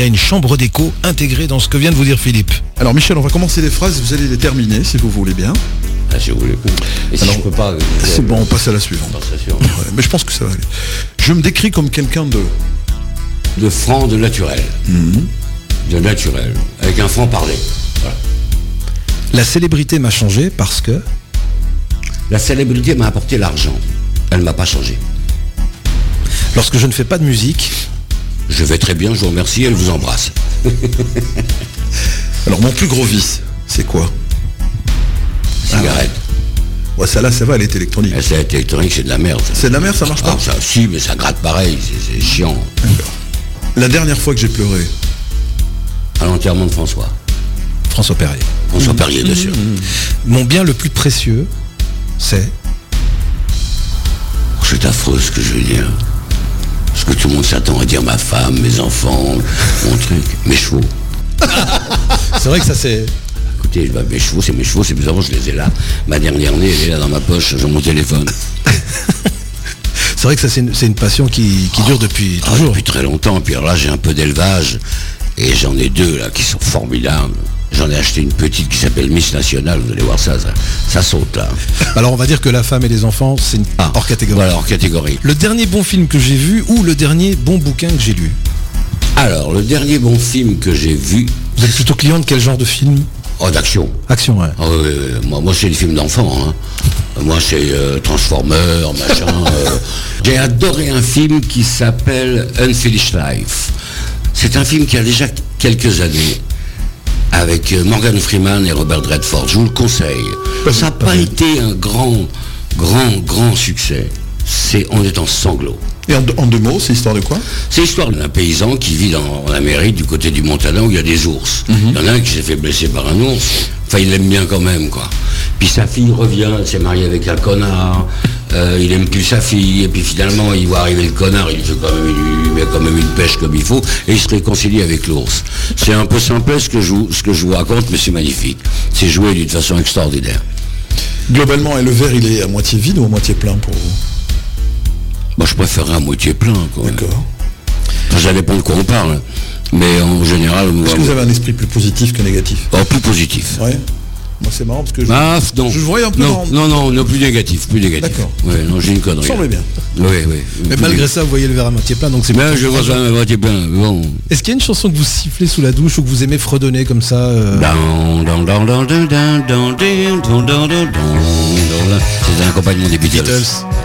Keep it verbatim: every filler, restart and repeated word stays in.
a une chambre d'écho intégrée dans ce que vient de vous dire Philippe. Alors Michel, on va commencer les phrases, vous allez les terminer si vous voulez bien. Ah, si vous voulez. Et si Alors, je peux pas... C'est bon, on passe à la suivante. Ouais, mais je pense que ça va aller. Je me décris comme quelqu'un de... De franc, de naturel. Mm-hmm. De naturel. Avec un franc parler. Voilà. La célébrité m'a changé parce que... La célébrité m'a apporté l'argent. Elle ne m'a pas changé. Lorsque je ne fais pas de musique... Je vais très bien, je vous remercie, elle vous embrasse. Alors mon plus gros vice, c'est quoi? Cigarette. Ah, ouais, celle-là, ça va, elle est électronique. Elle est électronique, c'est de la merde. Ça. C'est de la merde, ça marche pas? Ah, ça, si, mais ça gratte pareil, c'est, c'est chiant. D'accord. La dernière fois que j'ai pleuré? À l'enterrement de François. François Perrier. François mmh. Perrier, bien mmh. sûr. Mon bien le plus précieux, c'est... Oh, c'est affreux ce que je veux dire. Parce que tout le monde s'attend à dire ma femme, mes enfants, mon truc, mes chevaux. C'est vrai que ça c'est... Écoutez, bah, mes chevaux, c'est mes chevaux, c'est mes enfants, je les ai là. Ma dernière nez, elle est là dans ma poche, j'ai mon téléphone. C'est vrai que ça c'est une, c'est une passion qui, qui dure depuis ah, toujours. Depuis très longtemps, puis alors là j'ai un peu d'élevage, et j'en ai deux là qui sont formidables. J'en ai acheté une petite qui s'appelle Miss National, vous allez voir ça, ça, ça saute là. Alors on va dire que la femme et les enfants, c'est une ah, hors catégorie. Voilà, hors catégorie. Le dernier bon film que j'ai vu ou le dernier bon bouquin que j'ai lu? Alors, le dernier bon film que j'ai vu... Vous êtes plutôt client de quel genre de film? Oh, d'action. Action, ouais. Oh, euh, moi, moi c'est les films d'enfants. Hein. Moi, c'est euh, Transformers, machin. euh. J'ai adoré un film qui s'appelle Unfinished Life. C'est un film qui a déjà quelques années, avec Morgan Freeman et Robert Redford. Je vous le conseille. Ça n'a pas été un grand, grand, grand succès. C'est, on est en sanglots. Et en, en deux mots, c'est l'histoire de quoi? C'est l'histoire d'un paysan qui vit dans, en Amérique, du côté du Montana, où il y a des ours. Mm-hmm. Il y en a un qui s'est fait blesser par un ours. Enfin, il l'aime bien quand même, quoi. Puis sa fille revient, elle s'est mariée avec un connard. Euh, il aime plus sa fille. Et puis finalement, il voit arriver le connard. Il fait quand même une, il met quand même une pêche comme il faut. Et il se réconcilie avec l'ours. C'est un peu simple ce que je, ce que je vous raconte, mais c'est magnifique. C'est joué d'une façon extraordinaire. Globalement, et le verre, il est à moitié vide ou à moitié plein pour vous? Moi, je préférerais à moitié plein, quoi. D'accord. Enfin, ça dépend de quoi on parle. Mais en général... Est-ce que vous avez un esprit plus positif que négatif? Oh, plus positif. Ouais. Moi, c'est marrant parce que je... Ah, non. Je voyais un peu... Non, dans... non, non, non, plus négatif, plus négatif. D'accord. Ouais, non, j'ai une connerie. Ça semble bien. Oui, oui. Mais plus malgré bien. ça, vous voyez le verre à moitié plein, donc c'est... Ben, je vois ça à moitié plein, bon. Est-ce qu'il y a une chanson que vous sifflez sous la douche ou que vous aimez fredonner comme ça euh... C'est un compagnon des Beatles. Beatles.